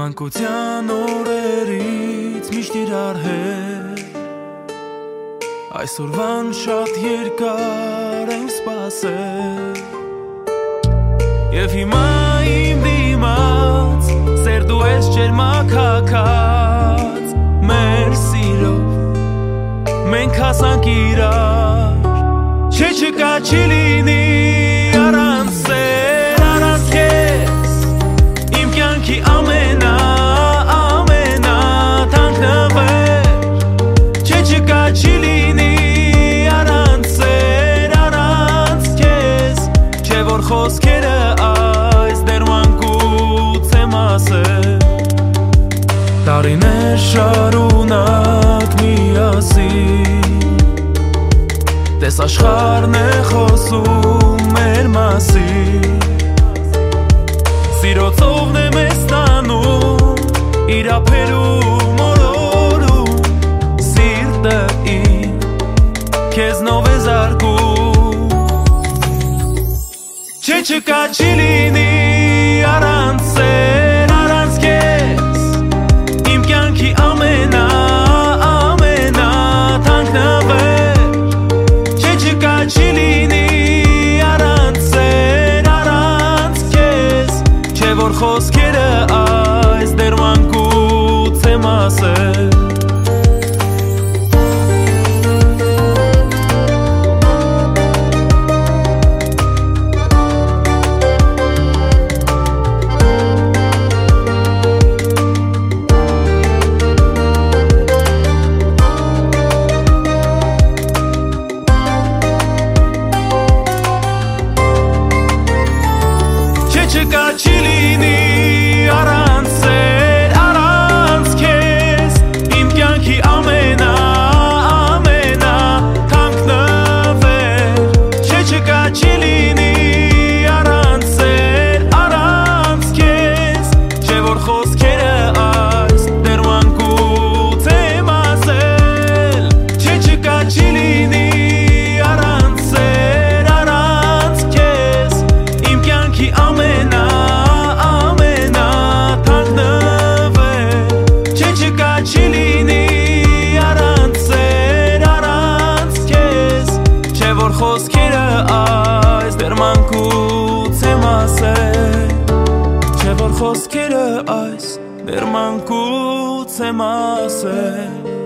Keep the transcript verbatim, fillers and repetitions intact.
Մանկության օրերից միշտ իրար հետ Այսօրվան շատ երկար ենք սպասել Եվ հիմա իմ դիմաց Սեր դու ես ջերմաքաքած Մեր սիրով Մենք հասանք իրար Չէ չկա չի լինի առանց սեր Առանց քեզ Իմ կյանքի ամենա ամենա թանկ նվեր Չէ չկա չի լինի առանց սեր Առանց քեզ Չէ որ խոսքերը այս դեռ մանկուց եմ ասել Տարիներ շարունակ միասին Տես աշխարհն է խոսում մեր մասին Սիրո ծովն է մեզ տանում Իրափերում օրորում Սիրտը իմ քեզնով է զարկում Չէ չկա չի լինի առանց սեր Առանց քեզ Իմ կյանքի ամենա ամենա թանկ նվեր Չէ չկա չի լինի առանց սեր Առանց քեզ Չէ որ խոսքերը այս դեռ մանկուց եմ ասել Չկա չի լինի առանց սեր Առանց քեզ Իմ կյանքի ամենա ամենա թանկ նվեր Չէ չկա չի լինի առանց սեր Առանց քեզ Չէ որ խոսքերը այս դեռ մանկուց եմ ասել Չէ չկա չի լինի առանց սեր Առանց քեզ Իմ կյանքի ամենա Չի լինի առանց սեր առանց քեզ Չէ որ խոսքերը այս դեռ մանկուց եմ ասել Չէ որ խոսքերը այս դեռ մանկուց եմ ասել